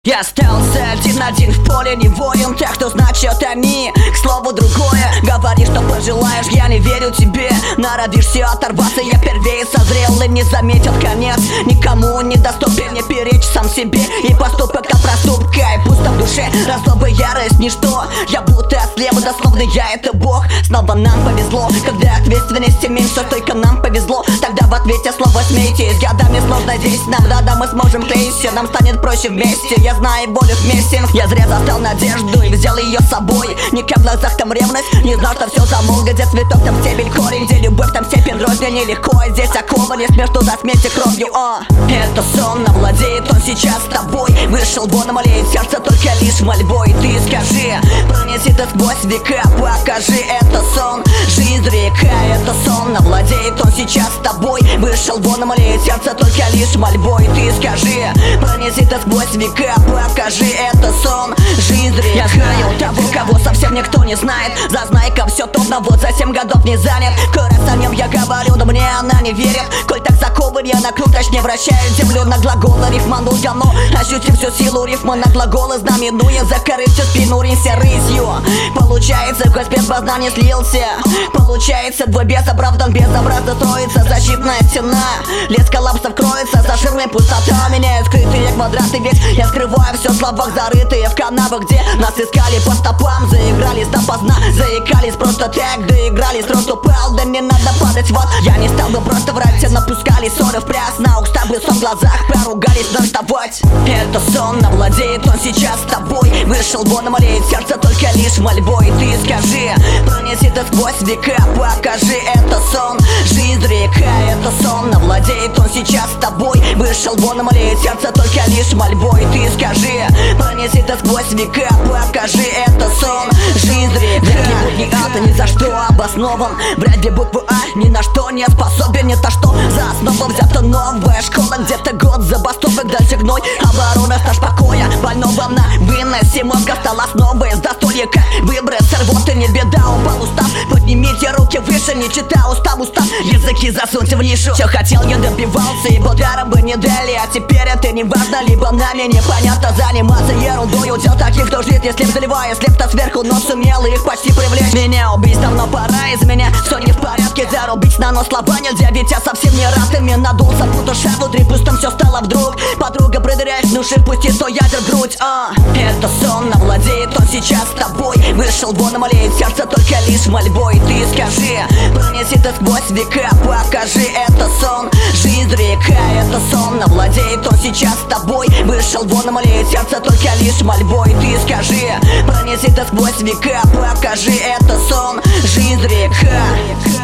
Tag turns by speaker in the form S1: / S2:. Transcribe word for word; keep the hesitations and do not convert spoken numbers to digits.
S1: Я остался один-один в поле, не воин, так что значит они. К слову другое, говори, что пожелаешь, я не верю тебе. Норовишься оторваться, я первее созрел и не заметил конец. Никому не доступен, не перечь сам себе. И поступок от проступка, и пусто в душе разлоба, ярость, ничто. Я будто слева, дословно я это Бог. Снова нам повезло, когда ответственности меньше, только нам повезло. Тогда в ответе слово смейтесь, годами сложно здесь нам. Да-да, мы сможем клеиться, нам станет проще вместе. Я знаю волю вместе, я зря застал надежду и взял ее с собой. Не в глазах там ревность, не знал, что все замол. Где цветок, там стебель, корень, где любовь, там степень рознь. Нелегко, здесь оковы, не смешно за смерти кровью. О, это сон, овладеет он сейчас с тобой. Вышел вон, молеет сердце только лишь мольбой. Ты скажи, пронеси ты сквозь века, покажи, это сон, жизнь река, это сон, овладеет он сейчас с тобой. Вышел вон, молеет сердце только лишь мольбой. Ты скажи, пронеси ты сквозь века, покажи, это сон, жизнь река. Я знаю того, кого совсем никто не знает. Зазнайка все топно, вот за семь годов не занят. Раз о нем я говорю, но мне она не верит. Коль так закован я на круг, точнее вращаю землю на глаголы. Рифманул я, но ощутив всю силу рифма на глаголы, знаменуя закорыстью спину ринься рысью. Получается, хоть спецпознание слился. Получается, твой бес оправдан, безобразно строится защитная стена. Лес коллапсов кроется, за ширмой пустота меняет скрытые квадраты. Ведь я скрываю все в словах, зарытые в канавах, где нас искали по стопам. Заигрались допоздна, заикались просто так, доигрались, рост упал, да не надо падать, вот. Я не стал бы просто врать, все напускали ссоры в пляс. На уста блесом в глазах, поругались, но вставать. Это сон, овладеет он сейчас с тобой. Вышел вон, молеет сердце только лишь мольбой. Ты скажи, пронеси ты сквозь века, покажи, это сон, жизнь река, это сон, овладеет он сейчас с тобой. Вышел вон, молеет сердце только лишь мольбой. Ты скажи, пронеси ты сквозь века, покажи, это сон, жизнь река. Вряд ли будни ада ни за что обоснован. Вряд ли буквы А ни на что не способен. Не то, что за основу взята новая школа. Где-то год забастовок, дальше гной, оборона, стаж покоя больного на выносе мозга стала основой застолья, как выброс рвоты. Не беда, упал устав, поднимите руки выше. Не читал устав, устав, языки засуньте в нишу. Все хотел, я добивался, и даром бы не дали. А теперь это не важно, либо нами непонятно заниматься ерундой. Удел таких, кто ждет, если заливая слепто сверху, но сумел их почти привлечь. Меня убить давно пора, из меня все не в порядке. Зарубить на нос слова нельзя, ведь я совсем не рад. Ими надулся, будто шар внутри пустым, все стало вдруг. Подруга проверяет, внушив пусти, то ядер в грудь. а. Это сон, овладеет он сейчас с тобой. Вышел вон, молеет сердце только лишь мольбой. Ты скажи, пронеси ты сквозь века, покажи, это сон, жизнь река, это сон, овладеет он сейчас с тобой. Вышел вон, молеет сердце только лишь мольбой. Ты скажи, пронеси ты сквозь века, покажи, это сон, жизнь река.